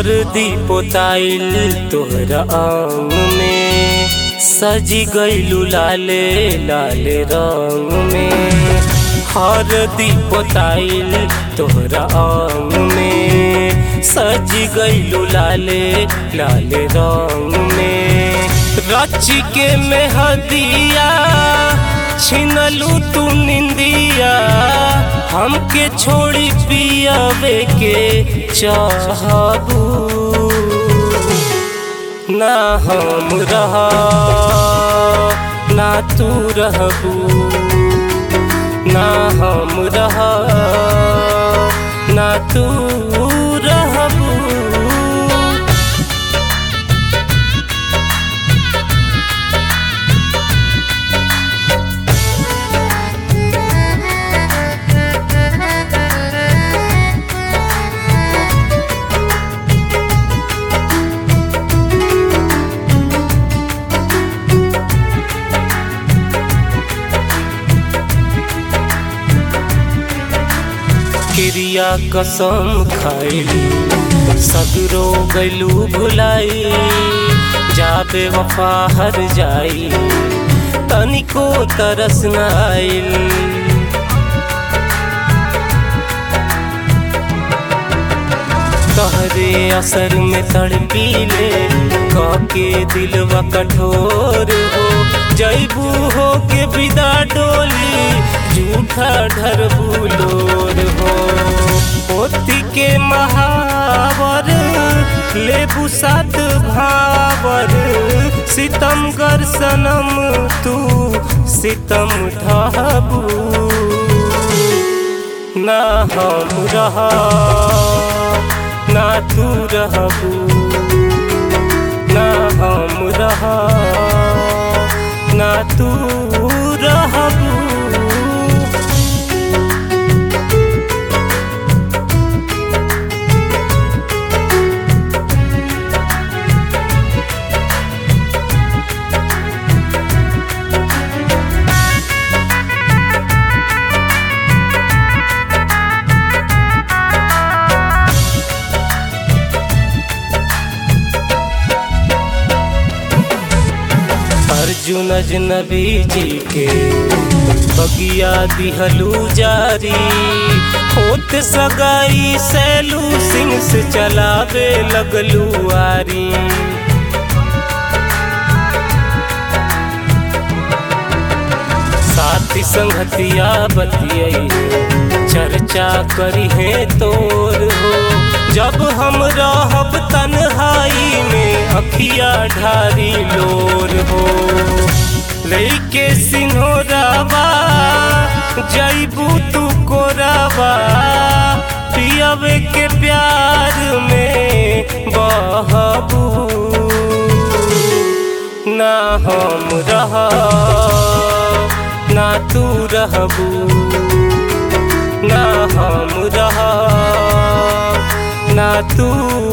हरदी पोताइल तोहरा आंग में, सजी गइलू लाले लाले रंग में। हरदी पोताइल तोहरा आंग में, सजी गइलू लाले लाले रंग में। रच के मेहदिया छिनलू तू निंदिया, हमके छोड़ी पियावे के चाहबू। ना हम रहा ना तू रहबू, ना हम रहा ना तू रहबू। क्रिया कसम खाइली सगरो गइलू भुलाई, जाबे वफा हर जाई तनिको तरस न आइल। तहरे असर में तड़पीले काके दिलवा कठोर हो, जैबू हो के विदा डोली झूठा ढरबू लोर हो। पोती के महावर लेबू सात भावर, सितमगर सनम तू सितम ढाबू। ना हम रहा ना तू रहबू, ना हम रहा ना तू रहबू। अर्जुन अजनबी जी के बगिया दिहलू जारी, होत सगाई सैलू सिंह से चलावे लगलू आरी। साथी संगतिया बतियाई चर्चा करी है तोर हो, जब हम रहब तन्हाई में अखिया ढारी लोर हो। लइके सिन्होरावा जैबू तू कोरावा, पियावे के प्यार में बहबू। ना हम रहा ना तू रहबू, ना हम रहा ना तू